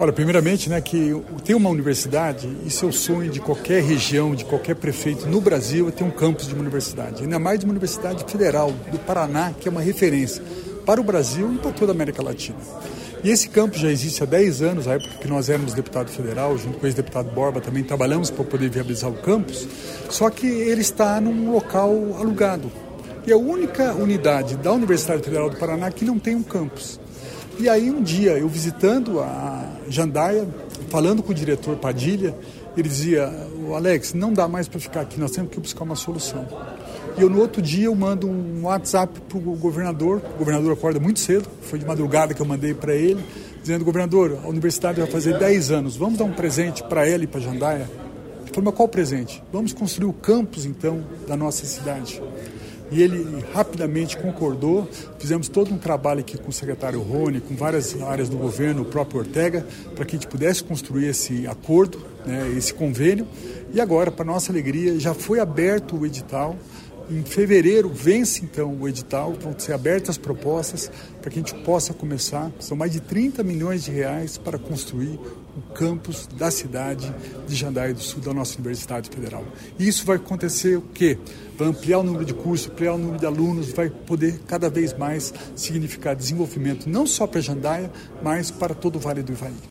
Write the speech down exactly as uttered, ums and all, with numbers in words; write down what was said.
Olha, primeiramente, né, que ter uma universidade, isso é o sonho de qualquer região, de qualquer prefeito no Brasil, é ter um campus de uma universidade. Ainda mais de uma universidade federal do Paraná, que é uma referência para o Brasil e para toda a América Latina. E esse campus já existe há dez anos, na época que nós éramos deputado federal, junto com o ex-deputado Borba, também trabalhamos para poder viabilizar o campus, só que ele está num local alugado. E é a única unidade da Universidade Federal do Paraná que não tem um campus. E aí um dia, eu visitando a Jandaia, falando com o diretor Padilha, ele dizia: o Alex, não dá mais para ficar aqui, nós temos que buscar uma solução. E eu no outro dia eu mando um WhatsApp para o governador, o governador acorda muito cedo, foi de madrugada que eu mandei para ele, dizendo: governador, a universidade vai fazer dez anos, vamos dar um presente para ela e para a Jandaia? Ele falou: mas qual presente? Vamos construir o campus então da nossa cidade. E ele rapidamente concordou, fizemos todo um trabalho aqui com o secretário Rony, com várias áreas do governo, o próprio Ortega, para que a gente pudesse construir esse acordo, né, esse convênio. E agora, para nossa alegria, já foi aberto o edital. Em fevereiro vence então o edital, vão ser abertas as propostas para que a gente possa começar. São mais de trinta milhões de reais para construir o campus da cidade de Jandaia do Sul, da nossa Universidade Federal. E isso vai acontecer o quê? Vai ampliar o número de cursos, ampliar o número de alunos, vai poder cada vez mais significar desenvolvimento não só para Jandaia, mas para todo o Vale do Ivaí.